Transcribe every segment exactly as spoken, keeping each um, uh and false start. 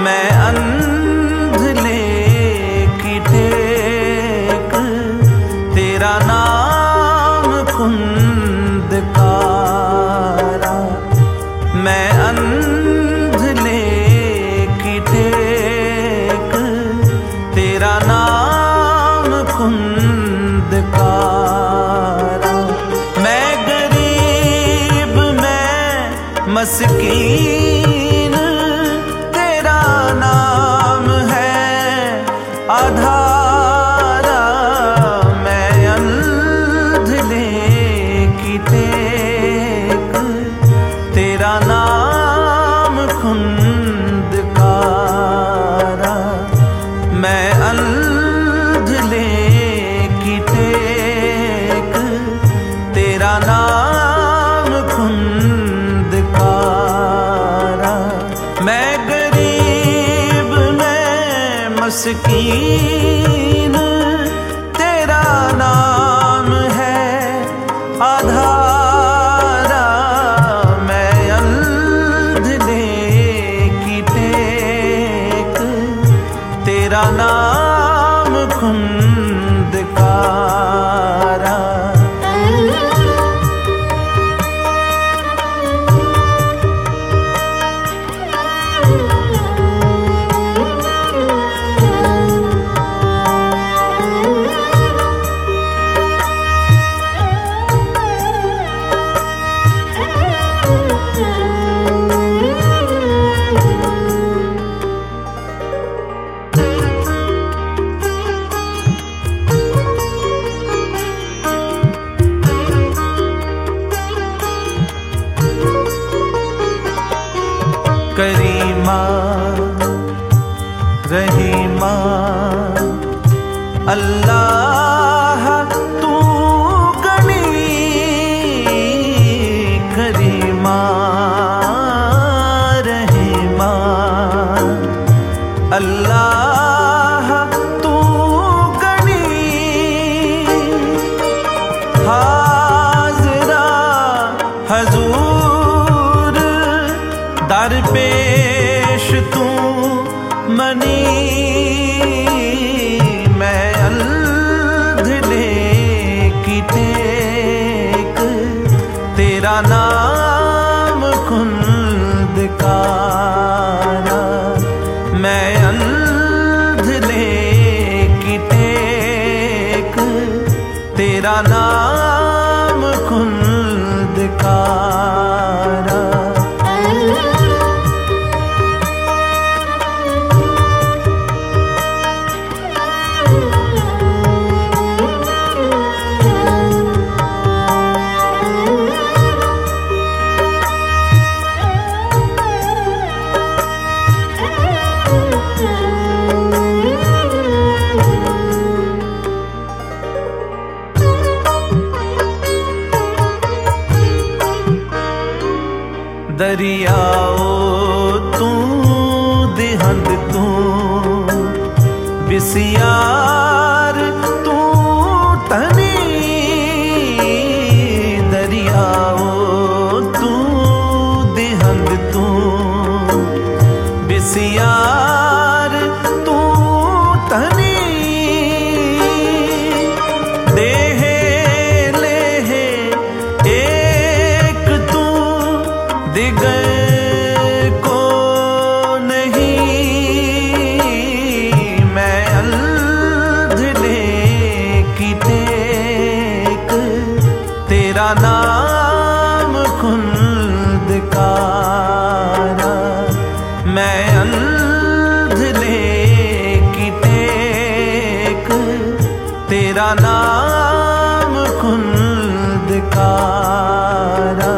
मैं अंधले की टेक, तेरा नाम खुंदकारा। मैं अंधले की टेक, तेरा नाम खुंदकारा। मैं गरीब मैं मस्कीन, तेरा नाम है आधारा। मैं अंधले की टेक, तेरा नाम खुंदकारा। मैं अंधले की टेक, तेरा नाम खुंदकारा। मैं गरीब मैं मस्कीन, तेरा नाम है आधारा। मैं अंधले की टेक, तेरा नाम खुंदकारा। करीमा रहीमा अल्लाह तू गनी। करीमा रहीमा अल्लाह तू गनी। हाज़िरा हजूर दर पेश तू मनी। मैं अंधले की टेक, तेरा नाम खुंदकारा। मैं अंधले की टेक, तेरा नाम खुंदकारा। दरियाओ तू दिहंद तू बिसियार तू तनी। दरियाओ तू दिहंद तू बिसियार तू तनी। देहे लेहे एक तू दिगर को नहीं। मैं अंधले की टेक, तेरा नाम खुंदकारा। मैं अंधले की टेक, तेरा नाम खुंदकारा।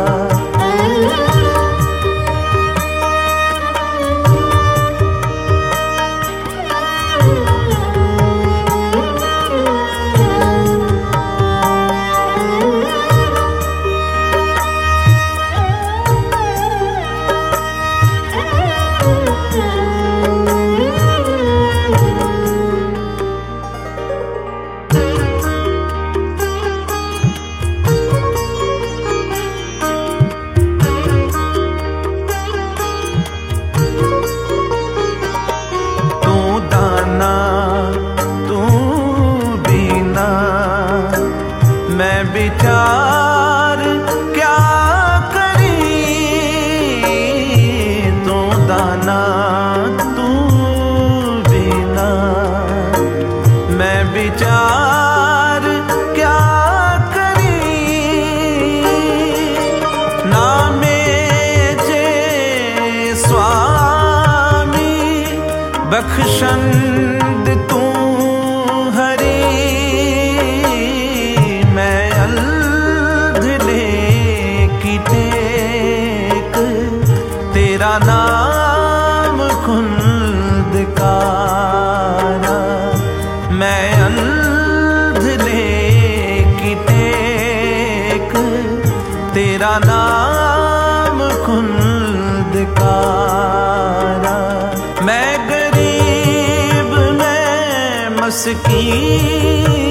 मैं विचार क्या करी, तू दाना तू बिना। मैं विचार क्या करी, नामे जे स्वामी बख्शंद तू हरी। मैं अलधले की टेक, तेरा नाम खुंदकारा। मैं अलधले की टेक, तेरा नाम खुंदकारा। मैं गरीब मैं मस्कीन